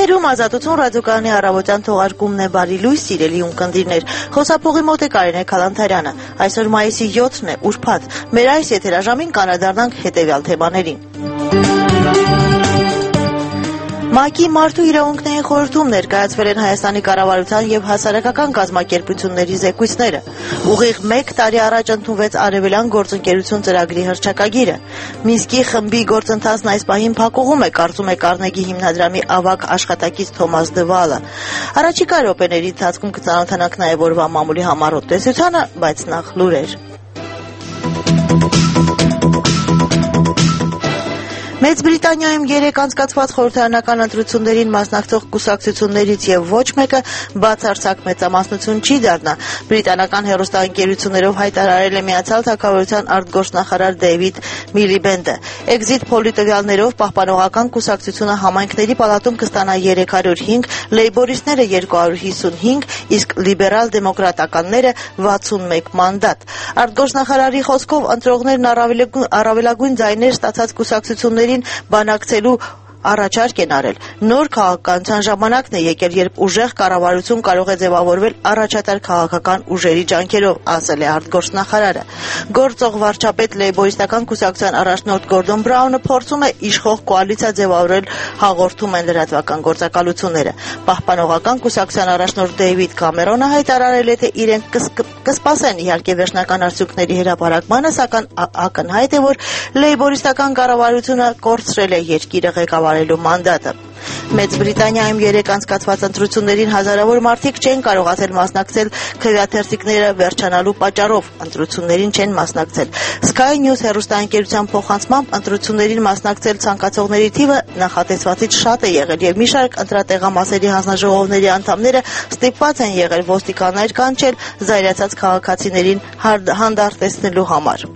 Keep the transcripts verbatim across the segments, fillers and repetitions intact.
Եթերում Ազատություն ռադիոկայանի առավոտյան թողարկումն է բարի լույս սիրելի ունկնդիրներ։ Խոսափողի մոտ է Կարինե Քալանթարյանը։ Այսօր մայիսի յոթն է, ուրբաթ։ Մեր այս եթերաժամին կանրադառնանք հետևյալ թեմաներին։ ՄԱԿ-ի Մարդու իրավունքների խորհրդում ներկայացվել են Հայաստանի կառավարության եւ հասարակական կազմակերպությունների զեկույցները։ Ուղիղ մեկ տարի առաջ ընդունվեց Արևելյան գործընկերություն ծրագրի հռչակագիրը։ Մինսկի խմբի գործընթացն այս պահին փակուղում է, կարծում է Կառնեգի հիմնադրամի ավագ աշխատակից Թոմաս Դվալը։ Առաջիկա րոպեների ընթացքում կծանոթանանք նաեւ օրվա մամուլի համառոտ տեսությանը, բայց նախ լուրեր։ Մեծ Բրիտանիայում երեք անցկացված խորհրդարանական ընտրություններին մասնակցող կուսակցություններից եւ ոչ մեկը բացարձակ մեծամասնություն չի դառնա։ Բրիտանական հեռուստաընկերություններով հայտարարել է Միացյալ Թագավորության արտգործնախարար Դեյվիդ Միլիբենդը։ Էքզիտ փոլի տվյալներով Պահպանողական կուսակցությունը համայնքների պալատում կստանա երեք հարյուր հինգ, լեյբորիստները երկու հարյուր հիսունհինգ, իսկ լիբերալ դեմոկրատականները վաթսունմեկ մանդատ։ Արտգործնախարարի խոսքով ընտրողներն առավելագույն ձայներ ստացած կուսակցությունների բանակցելու առաջարկ են արել։ Նոր քաղաքականության ժամանակն է եկել, երբ ուժեղ կառավարություն կարող է ձևավորվել առաջատար քաղաքական ուժերի ջանքերով, ասել է արտգործնախարարը։ Գործող վարչապետ լեյբորիստական կուսակցության առաջնորդ Գորդոն Բրաունը փորձում է իշխող կոալիցիա ձևավորել, հաղորդում են լրատվական գործակալությունները։ Պահպանողական կուսակցության առաջնորդ Դեյվիդ Կամերոնը հայտարարել է, թե իրենք կսպասեն իհարկե վերջնական արդյունքների հրապարակմանը, սակայն ակնհայտ է, որ լեյբորիստական կառավարությունը կորցրել է երկիրը ղեկավարելու մանդատը։ Մեծ Բրիտանիայում երեք անցկացված ընտրություններին հազարավոր մարդիկ չեն կարողացել մասնակցել քվեաթերթիկները վերջանալու պատճառով, ընտրություններին չեն մասնակցել։ Sky News հեռուստաընկերության փոխանցմամբ ընտրություններին մասնակցել ցանկացողների թիվը նախատեսվածից շատ է եղել եւ մի շարք ընտրատեղամասերի հանձնաժողովների անդամները ստիպված են եղել ոստիկաններ կանչել զայրացած քաղաքացիներին հանդարտեցնելու համար։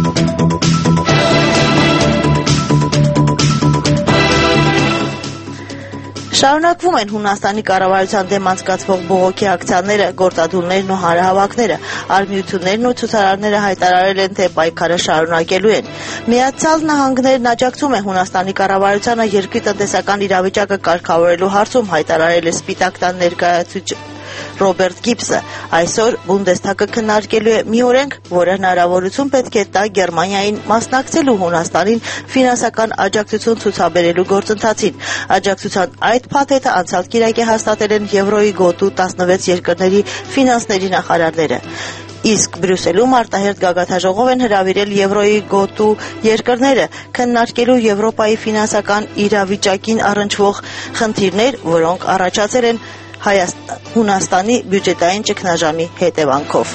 Շարունակվում են Հունաստանի կառավարության դեմ անցկացվող բողոքի ակցիաները, գործադուլներն ու հանրահավաքները։ Արմիություններն ու ցուցարարները հայտարարել են, թե պայքարը շարունակելու են։ Միացյալ Նահանգներն աջակցում են Հունաստանի կառավարությանը երկրի տնտեսական իրավիճակը կարգավորելու հարցում, հայտարարել է Սպիտակ տան ներկայացուցիչ Ռոբերտ Գիբսը։ Այսօր Բունդեսթագը քննարկելու է մի օրենք, որը հնարավորություն պետք է տա Գերմանիային մասնակցելու Հունաստանին ֆինանսական աջակցություն ցուցաբերելու գործընթացին։ Աջակցության այդ փաթեթը անցյալ կիրակի հաստատել են Եվրոյի գոտու տասնվեց երկրների ֆինանսների նախարարները։ Իսկ Բրյուսելում արտահերթ գագաթաժողով են հրավիրել Եվրոյի գոտու երկրները քննարկելու Եվրոպայի ֆինանսական իրավիճակին առնչվող խնդիրներ, որոնք առաջացել են Հունաստանի բյուջետային ճգնաժամի հետևանքով։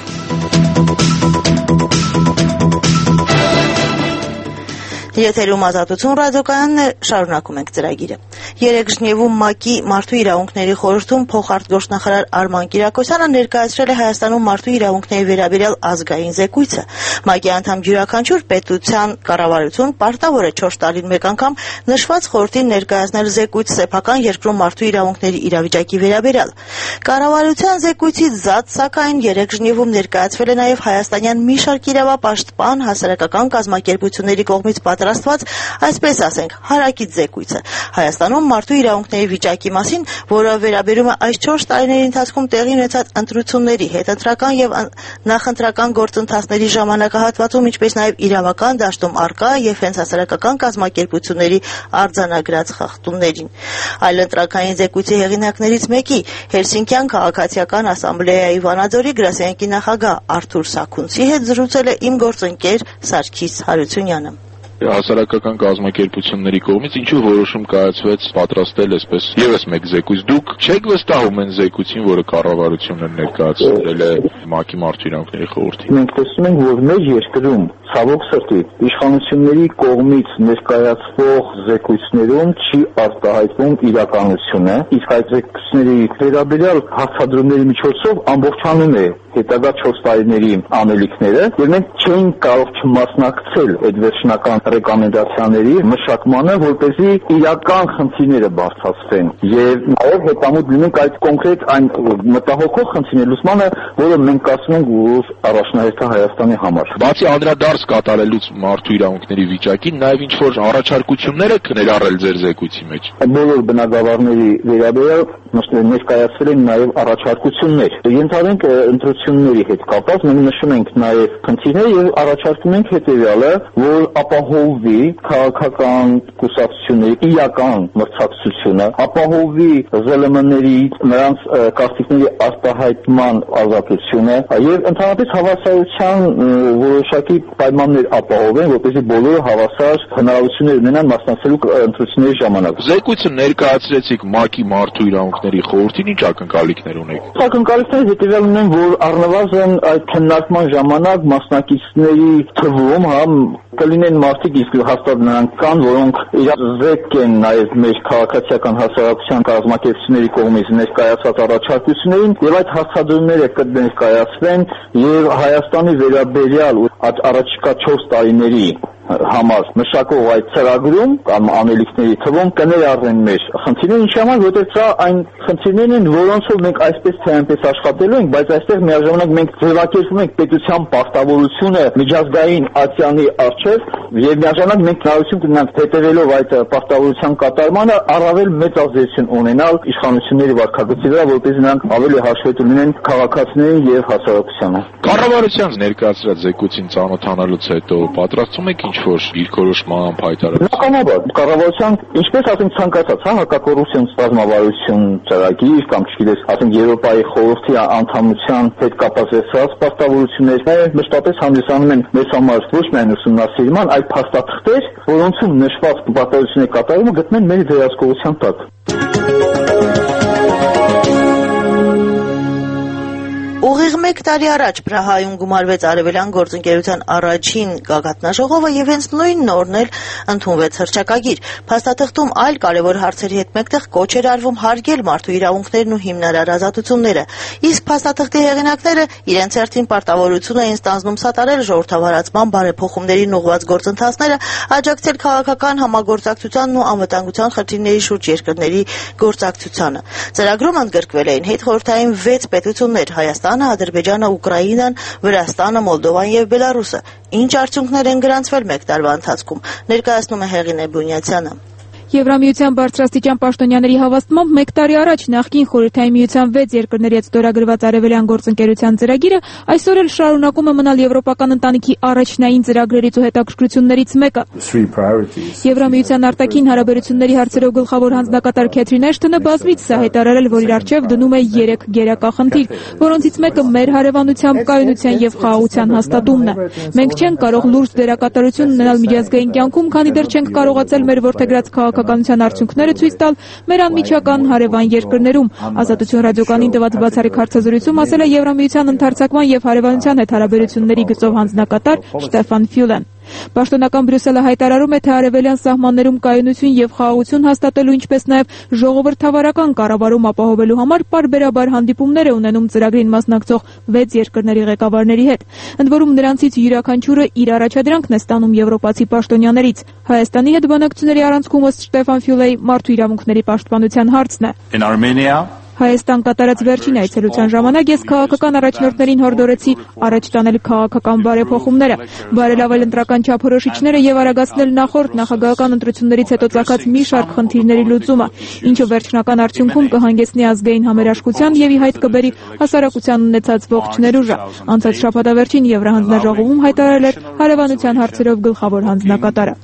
Եթերում Ազատություն ռադիոկայանն է, շարունակում ենք ծրագիրը։ Երեք Ժնևում ՄԱԿ-ի Մարդու իրավունքների խորհրդում փոխարտգործնախարար Արման Կիրակոսյանը ներկայացրել է Հայաստանում մարդու իրավունքների վերաբերյալ ազգային զեկույցը։ ՄԱԿ-ի անդամ յուրաքանչյուր պետության կառավարություն պարտավոր է չորս տարին մեկ անգամ նշված խորհրդին ներկայացնել զեկույց սեփական երկրում մարդու իրավունքների իրավիճակի վերաբերյալ։ Կառավարության զեկույցից զատ, սակայն երեք Ժնևում ներկայացվել է նաև հայաստանյան մի շարք իրավապաշտպան հասարակական կազմակերպությունների կողմից պատրաստված, այսպես ասենք, հարակից զեկույցը Հայաստանում մարդու իրավունքների վիճակի մասին, որը վերաբերում է այս չորս տարիների ընթացքում տեղի ունեցած ընտրությունների, հետընտրական եւ նախընտրական գործընթացների ժամանակահատվածում, ինչպես նաեւ իրավական դաշտում առկա եւ հենց հասարակական կազմակերպությունների արձանագրած խախտումներին։ Այլընտրակային զեկույցի հեղինակներից մեկի Հելսինկյան քաղաքացիական ասամբլեայի Վանաձորի գրասենյակի նախագահ Արթուր Սաքունցի հետ զրուցել է իմ գործընկեր Սարգիս Հարությունյանը։ Հասարակական կազմակերպությունների կողմից ինչու որոշում կայացվեց պատրաստել այսպես եւս մեկ զեկույց։ Դուք չեք վստահում այն զեկույցին, որը կառավարությունը ներկայացրել է ՄԱԿ-ի Մարդու իրավունքների խորհրդին։ Մենք տեսնում ենք, որ մեր երկրում ցավոք սրտի իշխանությունների կողմից ներկայացվող զեկույցներում չի արտահայտվում իրականությունը, իսկ այդ զեկույցների վերաբերյալ հարցադրումների միջոցով ամբողջանում է հետագա չորս տարիների անելիքները, եւ մենք չենք կարող չմասնակցել այդ վերջնական ռեկոմենդացիաների մշակմանը, որպեսզի իրական խնդիրները բարձրացվեն եւ նաեւ հետամուտ լինենք այդ կոնկրետ այն մտահոգող խնդիրների լուծմանը, որը մենք ասում ենք, որ առաջնահերթ է Հայաստանի համար։ Բացի անդրադարձ կայացված կատարելուց մարդու իրավունքների վիճակին նաև ինչ որ առաջարկություններ եք ներառել ձեր զեկույցի մեջ։ Բոլոր բնագավառների վերաբերյալ ներկայացվել են նաև առաջարկություններ։ Ենթադրենք ընտրությունների հետ կապված մենք նշում ենք նաև խնդիրներ եւ առաջարկում ենք հետեւյալը, որ ապահովի քաղաքական կուսակցությունների իրական մրցակցությունը, ապահովի ԶԼՄ-ների նրանց կարծիքների արտահայտման ազատությունը եւ ընդհանրապես հավասարության որոշակի պայմաններ ապահովեն, որպեսզի բոլորը հավասար հնարավորություններ ունենան մասնակցելու ընտրությունների ժամանակ։ Զեկույցը ներկայացրեցիք ՄԱԿ-ի մարդու իրավունքների խորհրդին, ինչ ակնկալիքներ ունեք։ Ակնկալիքները հետեւյալն ունեն, որ առնվազն այդ քննարկման ժամանակ մասնակիցների թվում հա կլինեն մարդիկ, իսկ հաստատ նրանք կան, որոնք իրար զեկ են նաև մեր քաղաքացիական հասարակության կազմակերպությունների կողմից ներկայացված առաջարկություններին եւ այդ հարցադրումները կներկայացվեն եւ Հայաստանի վերաբերյալ առաջիկա չորս տարիների համար մշակող այդ ծրագրում կամ անելիքների թվում կներառվեն մեր խնդիրները, ինչի համար, որտեղ սա այն խնդիրներն են, որոնցով մենք այսպես թե այնպես աշխատելու ենք, բայց այստեղ միաժամանակ մենք ձևակերպում ենք պետության պարտավորությունը միջազգային ատյանի առջև եւ միաժամանակ մենք հնարավորություն կունենանք հետևելով այդ պարտավորության կատարմանը առավել մեծ ազդեցություն ունենալ իշխանությունների վարքագծի վրա, որպեսզի նրանք ավելի հաշվետու լինեն քաղաքացիներին եւ հասարակությանը։ Կառավարության ներկայացրած զեկույցին ծանոթանալուց հետո պատրաստում եք ինչ-որ դիրքորոշման հայտարարություն։ Բնականաբար, կառավարության, ինչպես ասենք ցանկացած, հա, հակակոռուպցիոն ռազմավարություն ծրագիր կամ չգիտես, ասենք Եվրոպայի խորհրդի անդամության հետ կապացած պարտավորություններ մշտապես հանդիսանում են մեզ համար ոչ միայն ուսումնասիրման, այլ փաստաթղթեր, որոնցում նշված պարտավորությունների կատարումը գտնեն մեր վերահսկողության տակ։ Ուղիղ մեկ տարի առաջ Պրահայում գումարվեց Արևելյան գործընկերության առաջին գագաթնաժողովը եւ հենց նույն նորն էլ ընդունվեց հռչակագիր։ Փաստաթղթում այլ կարևոր հարցերի հետ մեկտեղ կոչ էր արվում հարգել մարդու իրավունքներն ու հիմնարար ազատությունները։ Իսկ փաստաթղթի հեղինակները իրենց հերթին պարտավորություն էին ստանձնում սատարել ժողովրդավարացման բարեփոխումներին ուղղված գործընթացները, աջակցել քաղաքական համագործակցությանն ու անվտանգության խնդիրների շուրջ երկրների գործակցությանը։ Ծրագրում ընդգրկվել էին հետխորհրդային վեց պետություններ՝ Հայաստանը, Ադրբեջանը, Ուկրաինան, Վրաստանը, Մոլդովան եւ Բելարուսը։ Ինչ արդյունքներ են գրանցվել մեկ տարվա ընթացքում, ներկայացնում է Հեղինե Բունյացյանը։ Եվրամիության բարձրաստիճան պաշտոնյաների հավաստմամբ մեկ տարի առաջ նախկին խորհրդային միության վեց երկրների հետ ստորագրված Արևելյան գործընկերության ծրագիրը այսօր էլ շարունակում է մնալ եվրոպական ընտանիքի առաջնային ծրագրերից ու հետաքրքրություններից մեկը։ Եվրամիության արտաքին հարաբերությունների հարցերով գլխավոր հանձնակատար Քեթրին Էշթոնը բազմիցս է հայտարարել, որ իր առջև դնում է երեք գերակա խնդիր, որոնցից մեկը մեր հարևանությամբ կայունության եւ խաղաղության հաստատումն է։ Մենք չենք կարող լուրջ դերակատարություն ունենալ միջազգային կյանքում, քանի դեռ չենք կարողացել մեր որդեգրած քաղաքականության արդյունքները ցույց տալ մեր անմիջական հարևան երկրներում։ Ազատություն ռադիոկայանին տված բացառիկ հարցազրույցում ասել է Եվրամիության ընդհանրացման եւ հարևանության հետ հարաբերությունների գծով հանձնակատար Շտեֆան Ֆյուլեն։ Պաշտոնական Բրյուսելը հայտարարում է, թե արևելյան սահմաններում կայունություն եւ խաղաղություն հաստատելու, ինչպես նաեւ ժողովրդավարական կառավարում ապահովելու համար պարբերաբար հանդիպումներ է ունենում ծրագրին մասնակցող վեց երկրների ղեկավարների հետ։ Ընդ որում նրանցից յուրաքանչյուրը իր առաջադրանքն է ստանում եվրոպացի պաշտոնյաներից։ Հայաստանի հետ բանակցությունների առանցքում ըստ Շտեֆան Ֆյուլեի մարդու իրավունքների պաշտպանության հարցն է։ Հայաստան կատարած վերջին այցելության ժամանակ ես քաղաքական առաջնորդներին հորդորեցի առաջ տանել քաղաքական բարեփոխումները, բարելավել ընտրական չափորոշիչները եւ արագացնել նախորդ նախագահական ընտրություններից հետո ծագած մի շարք խնդիրների լուծումը, ինչը վերջնական արդյունքում կհանգեցնի ազգային համերաշխության եւ ի հայտ կբերի հասարակության ունեցած ողջ ներուժը։ Անցած շաբաթավերջին Եվրահանձնաժողովում հայտարարել էր հարևանության հարցերով գլխավոր հանձնակատարը։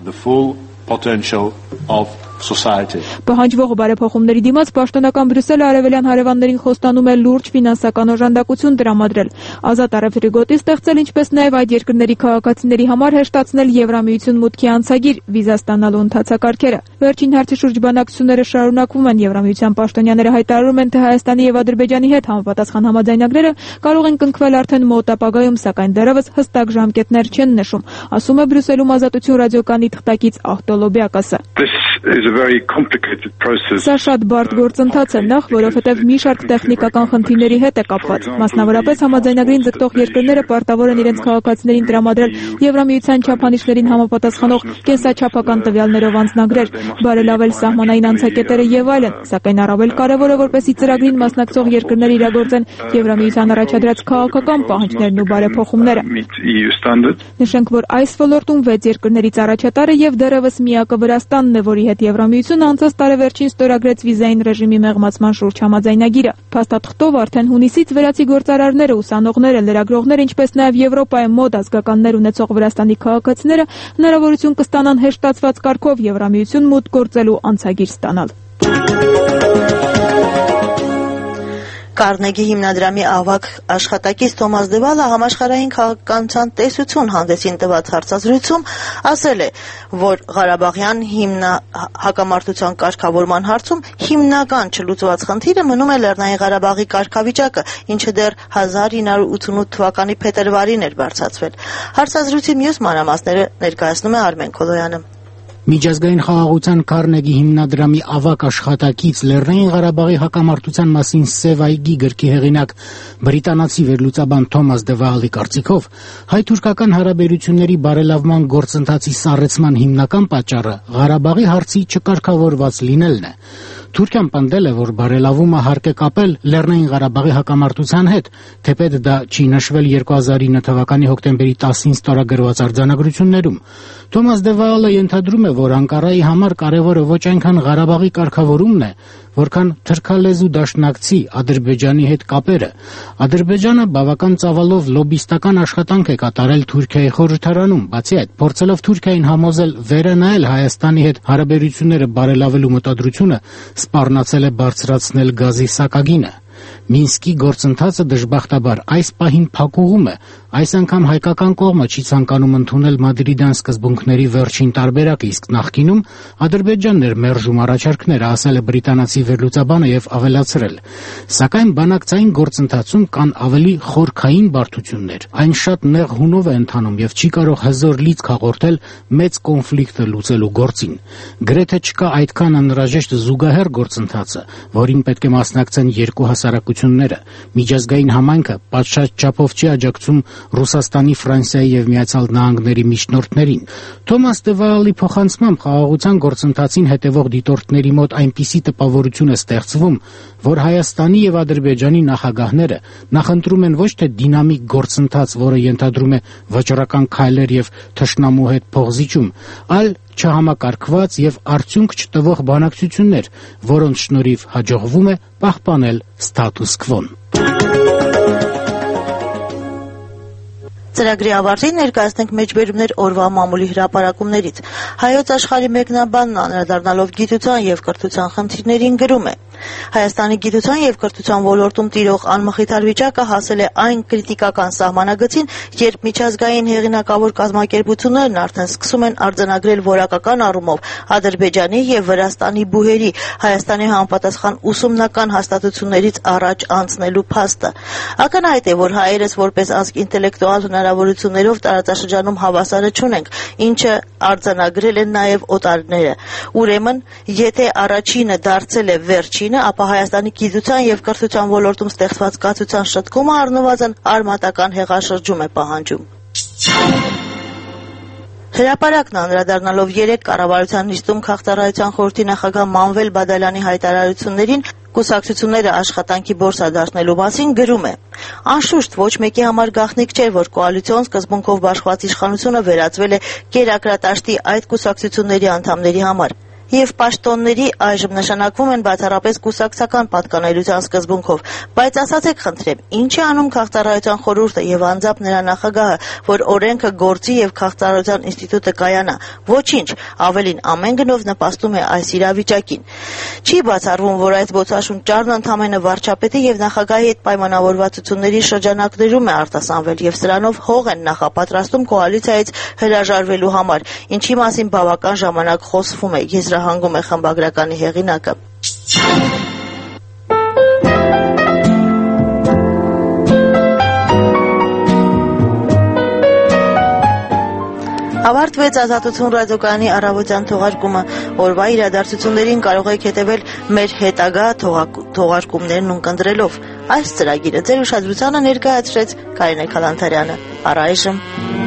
Պահանջվող բարեփոխումների դիմաց պաշտոնական Բրյուսելը արևելյան հարևաններին խոստանում է լուրջ ֆինանսական օժանդակություն տրամադրել, ազատ առևտրի ստեղծել, ինչպես նաև այդ երկրների քաղաքացիների համար հեշտացնել Եվրամիություն մուտքի անցագիր վիզա ստանալու ընթացակարգերը։ Վերջին հարցի շուրջ բանակցությունները շարունակվում են։ Եվրամիության պաշտոնյաները հայտարարում են, թե Հայաստանի եւ Ադրբեջանի հետ համապատասխան համաձայնագրերը կարող են կնքվել արդեն մոտ ապագայում, սակայն դեռևս հստակ ժամկետներ չեն նշում, ասում է Բրյուսելում Ազատություն ռադիոկայանի թղթակից Ահտո Լոբյակասը։ is a very complicated process. Սա շատ բարդ գործընթաց է, նախ որովհետև մի շարք տեխնիկական խնդիրների հետ է կապված։ Մասնավորապես համաձայնագրին ձգտող երկրները պարտավոր են իրենց քաղաքացիներին տրամադրել Եվրամիության չափանիշներին համապատասխանող կենսաչափական տվյալներով անձնագրեր, բարելավել սահմանային անցակետերը եւ այլն, սակայն առավել կարևորը որպեսզի ծրագրին մասնակցող երկրները իրագործեն Եվրամիության առաջադրած քաղաքական պահանջներն ու բարեփոխումները։ Նշենք, որ այս ոլորտում վեց երկրներից առաջատարը եւ դեռևս միակը Վրաստանն է, որի հետ Եվրամիությունը անցած տարեվերջին ստորագրեց վիզային ռեժիմի մեղմացման շուրջ համաձայնագիրը։ Փաստաթղթով արդեն հունիսից վերացի գործարարները, ուսանողները, լրագրողները, ինչպես նաեւ Եվրոպայում մոտ ազգականներ ունեցող Վրաստանի քաղաքացիները հնարավորություն կստանան հեշտացված կարգով Եվրամիություն մուտք գործելու անցագիր ստանալ։ Կարնեգի հիմնադրամի ավագ աշխատակից Թոմաս Դևալը համաշխարհային քաղաքականության տեսություն հանդեսին տված հարցազրույցում ասել է, որ Ղարաբաղյան հիմնա հակամարտության կարգավորման հարցում հիմնական չլուծված խնդիրը մնում է Լեռնային Ղարաբաղի կարգավիճակը, ինչը դեռ հազար ինը հարյուր ութանասուն թվականի փետրվարին էր բարձրացվել։ Հարցազրույցի մյուս մանրամասները ներկայացնում է Արմեն Քոլոյանը։ Միջազգային խաղաղության Կարնեգի հիմնադրամի ավագ աշխատակից Լեռնային Ղարաբաղի հակամարտության մասին Սև այգի գրքի հեղինակ բրիտանացի վերլուծաբան Թոմաս Դևալի կարծիքով հայ-թուրքական հարաբերությունների բարելավման գործընթացի սառեցման հիմնական պատճառը Ղարաբաղի հարցի չկարգավորված լինելն է։ Թուրքիան պնդել է, որ բարելավումը հարկ է կապել Լեռնային Ղարաբաղի հակամարտության հետ, թեպետ դա չի նշվել երկու հազար ինը թվականի հոկտեմբերի տասին ստորագրված արձանագրություններում։ Թոմաս Դևալը ենթադրում է, որ Անկարայի համար կարևորը ոչ այնքան Ղարաբաղի կարգավորումն է, որքան թրքալեզու դաշնակցի Ադրբեջանի հետ կապերը։ Ադրբեջանը բավական ծավալով լոբիստական աշխատանք է կատարել Թուրքիայի խորհրդարանում, բացի այդ, փորձելով Թուրքիային համոզել վերը նայել Հայաստանի հետ հարաբերությունները բարելավելու մտադրությունը, սպառնացել է բարձրացնել գազի սակագինը։ Մինսկի գործընթացը դժբախտաբար այս պահին փակուղում է, այս անգամ հայկական կողմը չի ցանկանում ընդունել մադրիդյան սկզբունքների վերջին տարբերակը, իսկ նախկինում Ադրբեջանն էր մերժում առաջարկները, ասել է բրիտանացի վերլուծաբանը եւ ավելացրել. Սակայն բանակցային գործընթացում կան ավելի խորքային բարդություններ, այն շատ նեղ հունով է ընթանում եւ չի կարող հզոր լիցք հաղորդել մեծ կոնֆլիկտը լուծելու գործին։ Գրեթե չկա այդքան անհրաժեշտ զուգահեռ գործընթացը, որին պետք է մասնակցեն երկու հասարակությունները։ Միջազգային համայնքը պատշաճ չափով չի աջակցում Ռուսաստանի, Ֆրանսիայի եւ Միացյալ Նահանգների միջնորդներին։ Թոմաս Դևալի փոխանցմամբ խաղաղության գործընթացին հետևող դիտորդների մոտ այնպիսի տպավորություն է ստեղծվում, որ Հայաստանի եւ Ադրբեջանի նախագահները նախընտրում են ոչ թե դինամիկ գործընթաց, որը ենթադրում է վճռական քայլեր եւ թշնամու հետ փոխզիջում, այլ չհամակարգված եւ արդյունք չտվող բանակցություններ, որոնց շնորհիվ հաջողվում է պահպանել ստատուս քվոն։ Ծրագրի ավարտին ներկայացնենք մեջբերումներ օրվա մամուլի հրապարակումներից։ Հայոց աշխարհի մեկնաբանն անդրադառնալով գիտության եւ կրթության խնդիրներին գրում է. Հայաստանի գիտության եւ կրթության ոլորտում տիրող անմխիթար վիճակը հասել է այն կրիտիկական սահմանագծին, երբ միջազգային հեղինակավոր կազմակերպություններն արդեն սկսում են արձանագրել որակական առումով Ադրբեջանի եւ Վրաստանի բուհերի Հայաստանի համապատասխան ուսումնական հաստատություններից առաջ անցնելու փաստը։ Ակնհայտ է, որ հայերս որպես ազգ ինտելեկտուալ հնարավորություններով տարածաշրջանում հավասարը չունենք, ինչը արձանագրել են նաեւ օտարները։ Ուրեմն, եթե առաջինը դարձել է վերջին, ապա Հայաստանի գիտության եւ կրթության ոլորտում ստեղծված կացության շտկումը առնվազն արմատական հեղաշրջում է պահանջում։ Հրապարակն անդրադառնալով երեք կառավարության նիստում քաղաքացիական խորհրդի նախագահ Մանվել Բադալյանի հայտարարություններին կուսակցությունները աշխատանքի բորսա դարձնելու մասին գրում է. Անշուշտ ոչ մեկի համար գաղտնիք չէ, որ կոալիցիոն սկզբունքով բաշխված իշխանությունը վերածվել է կերակրատաշտի այդ կուսակցությունների անդամների համար։ Եվ պաշտոնների այժմ նշանակվում են բացառապես կուսակցական պատկանելիության սկզբունքով, բայց ասացեք խնդրեմ, ինչ է անում քաղաքացիական խորհուրդը եւ անձամբ նրա նախագահը, որ օրենքը գործի եւ քաղաքացիական ինստիտուտը կայանա։ Ոչինչ, ավելին ամեն գնով նպաստում է այս իրավիճակին։ Չի բացառվում, որ այս բոցաշուն ճառն ընդամենը վարչապետի եւ նախագահի հետ պայմանավորվածությունների շրջանակներում է արտասանվել եւ սրանով հող են նախապատրաստում կոալիցիայից հրաժարվելու համար, ինչի մասին բավական ժամանակ խոսվում է։ Հանգում է խմբագրականի հեղինակը։ Ավարտվեց Ազատություն ռադիոկայանի առավոտյան թողարկումը։ Օրվա իրադարձություններին կարող եք հետևել մեր հետագա թողարկումներն ունկնդրելով։ Այս ծրագիրը ձեր ուշադրությանը ներկայացրեց Կարինե Քալանթարյանը։ Առայժմ